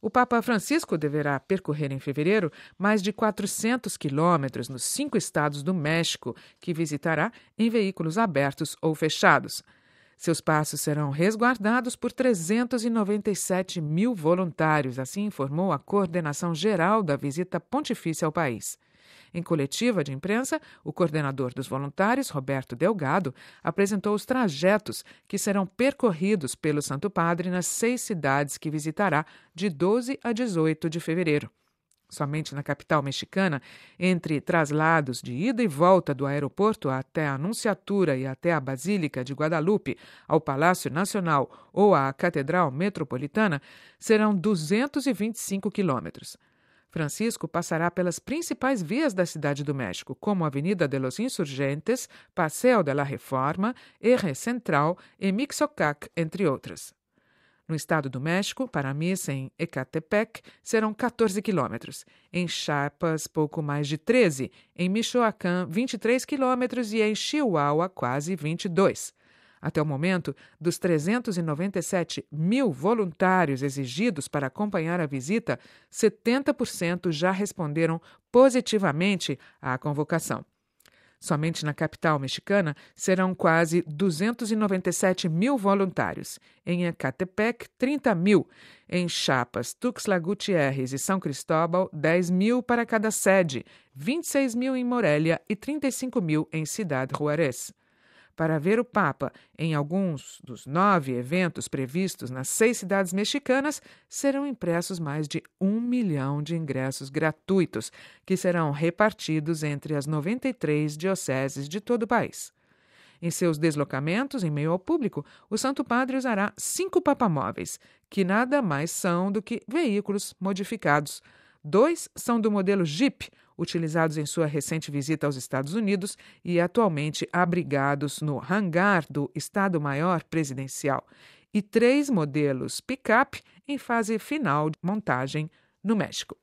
O Papa Francisco deverá percorrer em fevereiro mais de 400 quilômetros nos 5 estados do México, que visitará em veículos abertos ou fechados. Seus passos serão resguardados por 397 mil voluntários, assim informou a coordenação geral da visita pontifícia ao país. Em coletiva de imprensa, o coordenador dos voluntários, Roberto Delgado, apresentou os trajetos que serão percorridos pelo Santo Padre nas 6 cidades que visitará de 12 a 18 de fevereiro. Somente na capital mexicana, entre traslados de ida e volta do aeroporto até a Anunciatura e até a Basílica de Guadalupe, ao Palácio Nacional ou à Catedral Metropolitana, serão 225 quilômetros. Francisco passará pelas principais vias da Cidade do México, como a Avenida de los Insurgentes, Paseo de la Reforma, Eje Central e Mixocac, entre outras. No estado do México, para a missa em Ecatepec, serão 14 quilômetros. Em Chiapas, pouco mais de 13. Em Michoacán, 23 quilômetros e em Chihuahua, quase 22. Até o momento, dos 397 mil voluntários exigidos para acompanhar a visita, 70% já responderam positivamente à convocação. Somente na capital mexicana serão quase 297 mil voluntários. Em Ecatepec, 30 mil. Em Chiapas, Tuxtla Gutiérrez e São Cristóbal, 10 mil para cada sede, 26 mil em Morelia e 35 mil em Ciudad Juárez. Para ver o Papa em alguns dos 9 eventos previstos nas 6 cidades mexicanas, serão impressos mais de 1 milhão de ingressos gratuitos, que serão repartidos entre as 93 dioceses de todo o país. Em seus deslocamentos em meio ao público, o Santo Padre usará 5 papamóveis, que nada mais são do que veículos modificados. 2 são do modelo Jeep, utilizados em sua recente visita aos Estados Unidos e atualmente abrigados no hangar do Estado-Maior Presidencial, e 3 modelos picape em fase final de montagem no México.